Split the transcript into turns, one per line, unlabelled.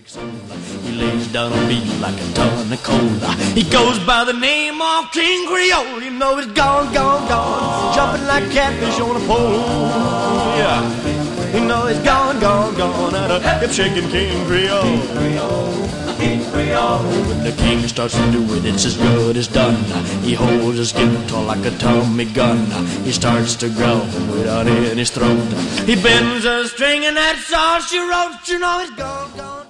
He lays down a beat like a ton of coal. He goes by the name of King Creole. You know he's gone, gone, gone, jumping like catfish on a pole. Yeah, you know he's gone, gone, gone, out of hip shaking King Creole. When the king starts to do it, it's as good as done. He holds his guitar like a Tommy gun. He starts to growl without in his throat. He bends a string and that's all she wrote. You know he's gone, gone.